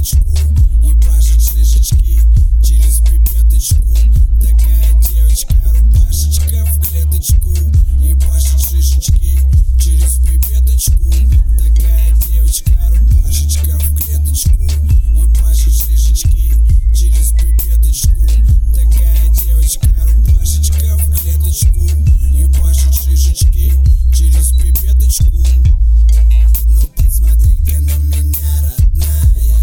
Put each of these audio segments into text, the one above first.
пипеточку, ебашит шишечки через пипеточку. Такая девочка, рубашечка в клеточку, ебашит шишечки через пипеточку. Такая девочка, рубашечка в клеточку, ебашит шишечки через пипеточку. Такая девочка, рубашечка в клеточку, ебашит шишечки через пипеточку. Ну посмотри-ка на меня, родная,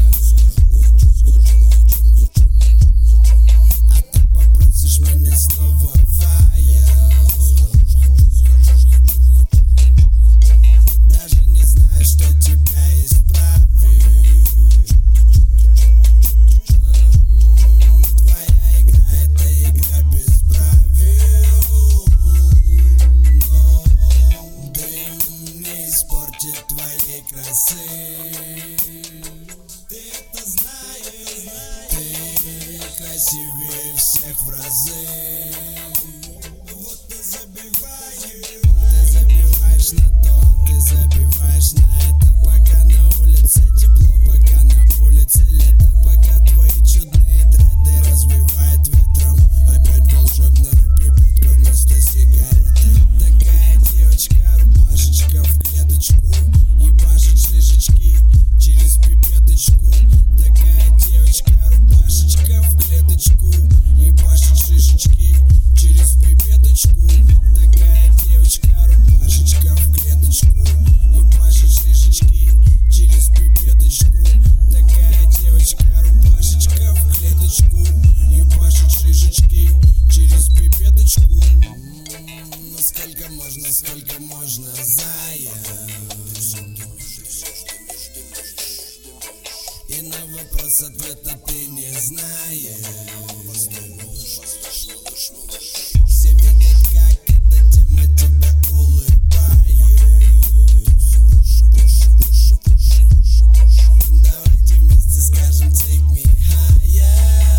а так попросишь меня снова фая. Даже не знаю, что тебя исправить. Твоя игра — это игра без правил, но дым не испортит твоей красы. Ты это знаешь, ты красивее всех в разы. Вот ты забиваешь на то, ты забиваешь на это. Пока на улице тепло, пока на улице лето, пока твои чудные дреды развивает ветром. Опять волшебная пипетка вместо сигареты. Такая девочка, рубашечка в клеточку, ебашит шишечки через пипеточку. Такая девочка, рубашечка в клеточку, ебашит шишечки через пипеточку. Такая девочка, рубашечка в клеточку, ебашит шишечки через пипеточку. Такая девочка, рубашечка в клеточку, ебашит шишечки через пипеточку. Ну сколько можно, зая? И на вопрос ответа ты не знаешь. Все видят, как эта тема тебя улыбает. Давайте вместе скажем take me higher.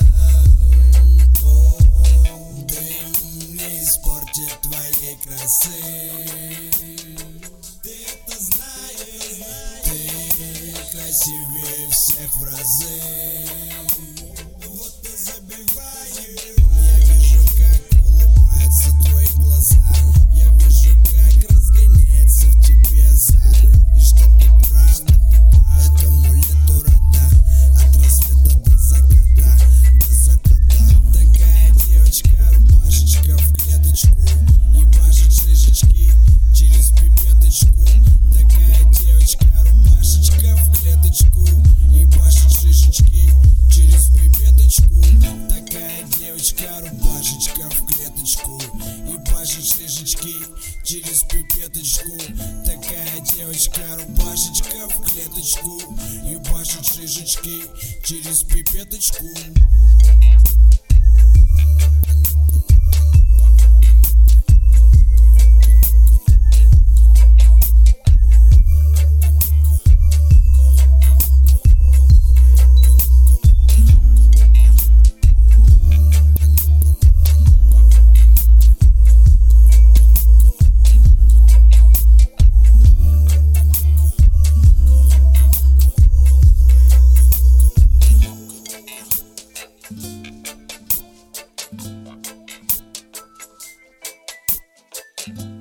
О, дым не испортит твоей красы. Ты это знаешь, ты красивее всех в разы. Вот ты забиваешь. Я вижу, как улыбаются твои глаза. Я вижу, как разгоняется в тебе зар. И что ты прав, этому лету рада. От рассвета до заката, до заката. Такая девочка, рубашечка в клеточку, ебашит шишечки через пипеточку. Такая девочка, рубашечка в клеточку, ебашит шишечки через пипеточку. Такая девочка, рубашечка в клеточку, ебашит шишечки через пипеточку. Такая девочка, рубашечка в клеточку, ебашит шишечки через пипеточку. You